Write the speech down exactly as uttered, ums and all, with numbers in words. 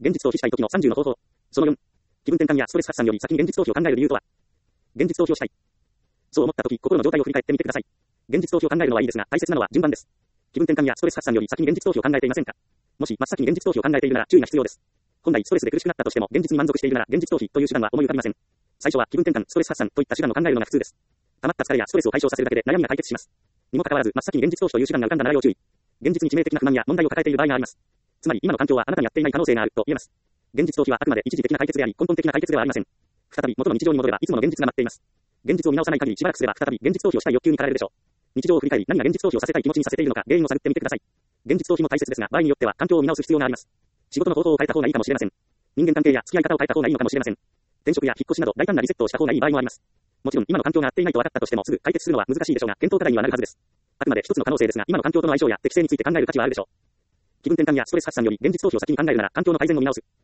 現実逃避したい時のさんじゅうの方法。そのよん。気分転換やストレス発散より先に現実逃避を考える理由とは。現実逃避をしたい。そう思った時、心の状態を振り返ってみてください。現実逃避を考えるのはいいですが、大切なのは順番です。気分転換やストレス発散より先に現実逃避を考えていませんか？もし真っ先に現実逃避を考えているなら注意が必要です。本来ストレスで苦しくなったとしても現実に満足しているなら現実逃避という手段は思い浮かびません。最初は気分転換、ストレス発散といった手段を考えるのが普通です。溜まった疲れやストレスを解消させるだけで悩みが解決します。にもかかわらず真っ先に現実逃避という手段が浮かんだなら要注意。現実に致命的な不満や問題を抱えている場合があります。つまり今の環境はあなたに合っていない可能性があると言えます。現実逃避はあくまで一時的な解決であり根本的な解決ではありません。再び元の日常に戻ればいつもの現実が待っています。現実を見直さない限りしばらくすれば再び現実逃避をしたい欲求に駆られるでしょう。日常を振り返り何が現実逃避をさせたい気持ちにさせているのか原因を探ってみてください。現実逃避も大切ですが場合によっては環境を見直す必要があります。仕事の方法を変えた方がいいかもしれません。人間関係や付き合い方を変えた方がいいのかもしれません。転職や引っ越しなど大胆なリセットをした方がいい場合もあります。もちろん今の環境が合っていないと分かったとしてもすぐ解決するのは難しいでしょうが検討課題にはなるはずです。あくまで一つの可能性ですが今の環境との相性や適性について考える価値はあるでしょう。気分転換やストレス発散より現実逃避を先に考えるなら環境の改善を見直す。